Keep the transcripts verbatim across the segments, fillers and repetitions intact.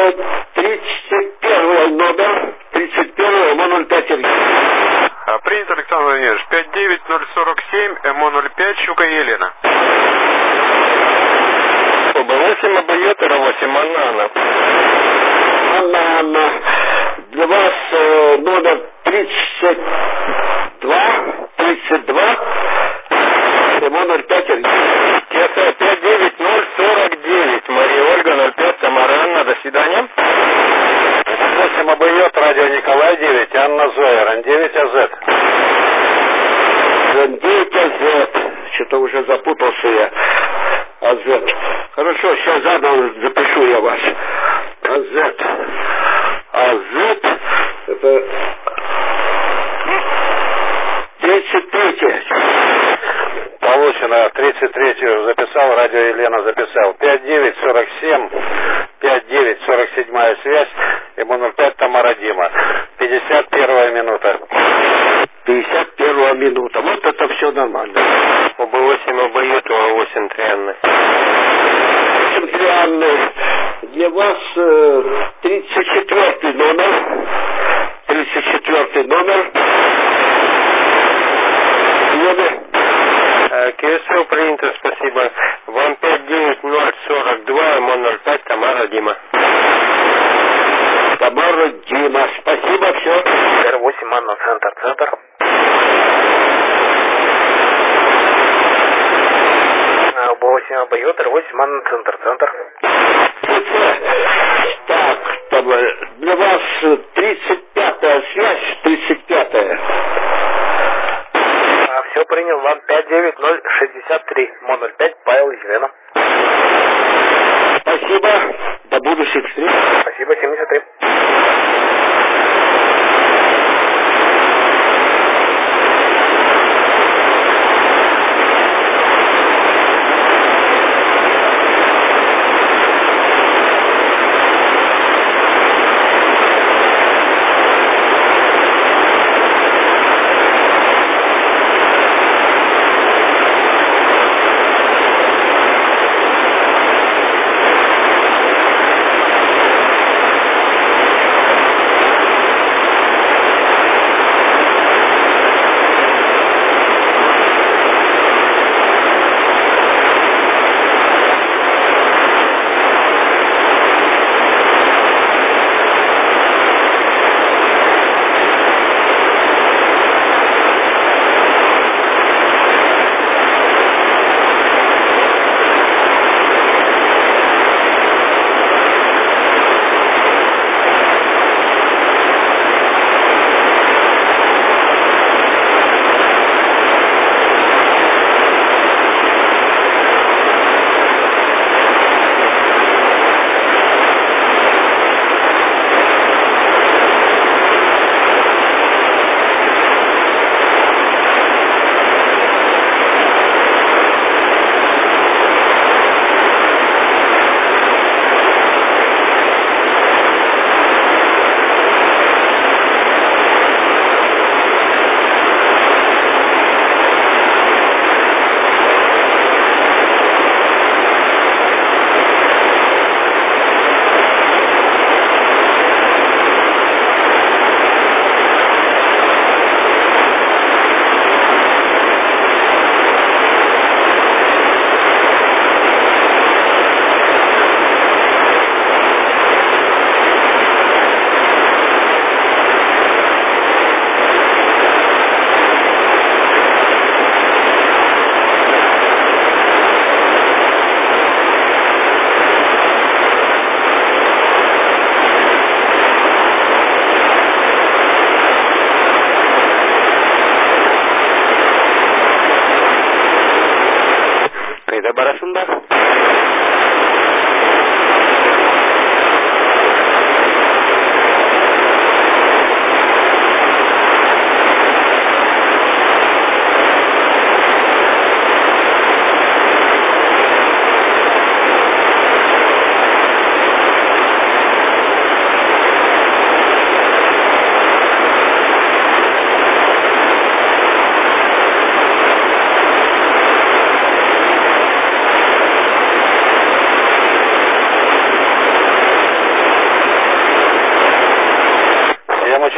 тридцать первый номер, тридцать первый, эм о ноль пять. Принято, Александр Владимирович. пять девять ноль сорок семь, эм о ноль пять, Щука и Елена. восемь Абайотера, восемь Анна Анна. Анна Анна. Для вас э, номер тридцать два, тридцать два, эм о ноль пять. Теса пять девять ноль сорок девять, Мария Ольга, ноль пять, Тамара Анна, до свидания. восемь Абайот, радио Николай девять, Анна Зоя, РАН девять АЗ. РАН девять АЗ. Что-то уже запутался я. АЗ. Хорошо, сейчас заново запишу я вас. АЗ. АЗ. Это тридцать третий. Получено. тридцать третью записал, радио Елена записал. пять девять сорок семь, пять девять сорок семь связь, эм о ноль пять, Тамара Дима. пятьдесят первая минута. пятьдесят первая минута. Вот это все нормально. О бэ восемь Абайот, О А восемь Трианны. восемь Трианны. Для вас э, тридцать четвертый номер. тридцать четвертый номер. Номер. КСЛ принято, спасибо. Вам пять девять ноль сорок два, эм о ноль пять, Тамара Дима. Тамара Дима, спасибо, все. эр восемь Анна, центр, центр. О бэ восемь Абайот, эр восемь Анна, центр, центр. Так, там, для вас тридцать пятая связь, тридцать пятая. Все принял, вам пять девять ноль шестьдесят три, эм о ноль пять, Павел Елена. Спасибо, до будущих встреч. Спасибо, семьдесят три.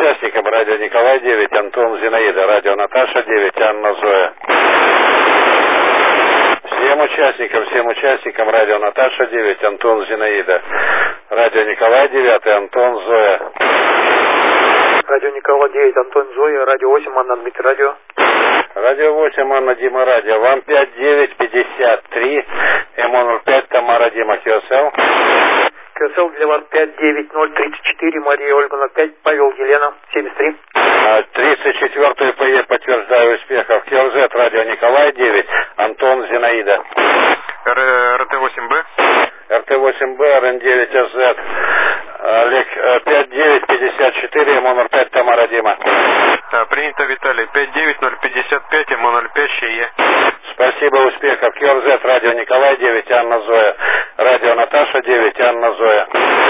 участникам радио Николай девять, Антон Зинаида, радио Наташа девять, Анна Зоя. Всем участникам, всем участникам радио Наташа девять, Антон Зинаида, радио Николай девять, Антон Зоя. Радио Николай девять, Антон Зоя, радио восемь, Анна Дмитрий, радио. Радио восемь, Анна Дима, радио. Вам пять девять пятьдесят три, эм ноль пять, Тамара Дима, КСЛ. КСЛ для вас пять девять ноль тридцать четыре, Мария Ольга ноль пять, Павел Елена, семьдесят три. тридцать четвёртый ПЕ, подтверждаю успехов. КЛЗ, радио Николай девять, Антон Зинаида. эр тэ восемь бэ. эр тэ восемь бэ, эр эн девять эс зет. Олег, пять девять пятьдесят четыре, эм ноль пять, Тамара Дима. Принято, Виталий. пять девять ноль пятьдесят пять, эм ноль пять, ЩЕ. Спасибо, успехов. КЛЗ, радио Николай девять, Анна Зоя. Радио Наташа девять, Анна Зоя.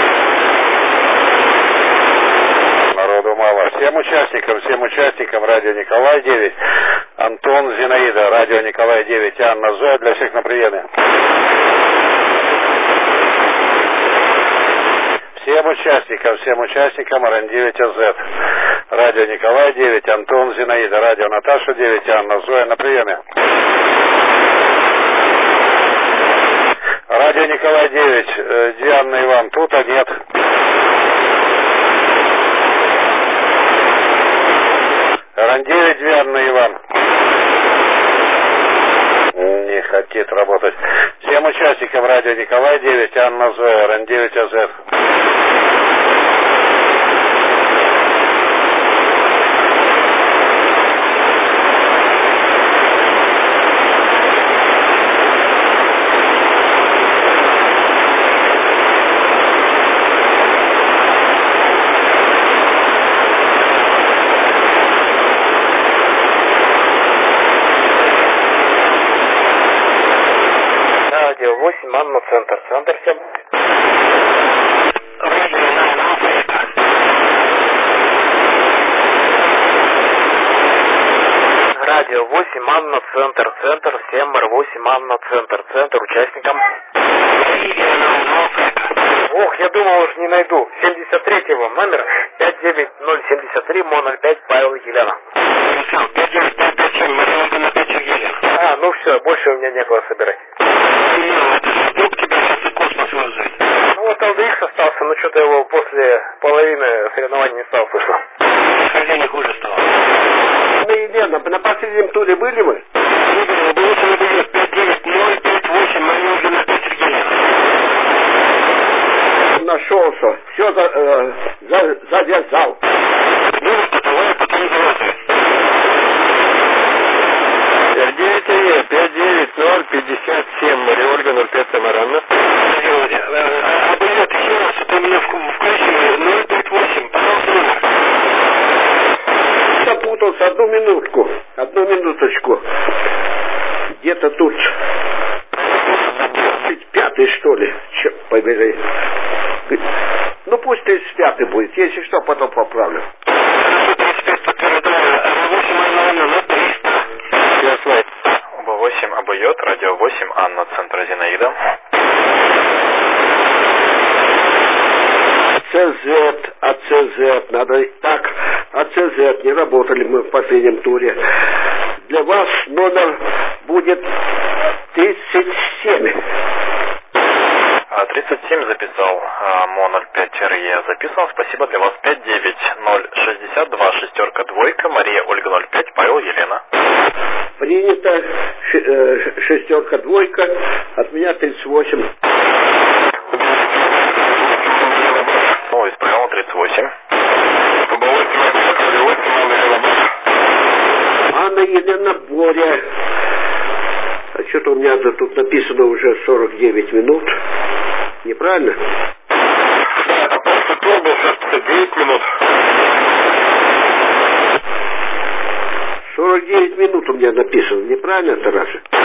Народу мало. Всем участникам, всем участникам радио Николай девять, Антон Зинаида, радио Николай девять, Анна Зоя, для всех на приеме. Всем участникам, всем участникам эр эн девять эс зет, радио Николай девять, Антон Зинаида, радио Наташа девять, Анна Зоя, на приеме. Радио Николай девять, э, Диана и вам тут, а нет. эр эн девять, Диана и вам. Не хотит работать. Всем участникам радио Николай девять, Анна Зоя, эр эн девять эс зет. восемь, Анна, центр. Центр всем. Радио восемь, Анна, центр. Центр всем, эр восемь, Анна, центр. Центр участникам. Ох, я думал, уж не найду. семьдесят третий вам номер пять девять ноль семьдесят три, эм ноль пять, Павел Елена. пять девять пять пять семь, Мария Ольга ноль пять, Сергей. А, ну все, больше у меня некого собирать. Вдруг тебя сейчас и космос вызовет. Ну вот эл дэ икс остался, но что-то его после половины соревнований не стал слышно. Хождение хуже стало. Ну, Елена, на последнем туре были вы? Игорь, Белуса наберет пять девять ноль пять восемь, Мария Ольга ноль пять, Сергей. Нашелся. Все за, э, за, завязал. Ну, потом, потом завязывай. пять девять пять девять ноль пятьдесят семь, Мария Ольга ноль пять, Тамара Анна. Обойдет еще раз, это у меня включено ноль пять восемь, пожалуйста, номер. Запутался, одну минутку, одну минуточку. Где-то тут тридцать пятый, что ли, черт побери. Ну пусть тридцать пятый будет, если что, потом поправлю. тридцать пять подтверждаю, восемь Анна Анна на триста. Оба восемь обойдет, радио восемь, Анна, центр Зинаида. АЦЗ, АЦЗ, надо так, АЦЗ, не работали мы в последнем туре. Для вас номер будет тридцать семь. тридцать семь записал, эм ноль пять РЕ записал, спасибо, для вас пять девять ноль шестьдесят два, шестерка, двойка, Мария Ольга ноль пять, Павел Елена. Принято, ш, э, шестерка, двойка, от меня тридцать восемь. Снова исправил тридцать восемь. Анна Елена, Боря. А что-то у меня тут написано уже сорок девять минут. Неправильно? Да, это просто тур был шестьдесят девять минут. сорок девять минут у меня написано. Неправильно, Тараса?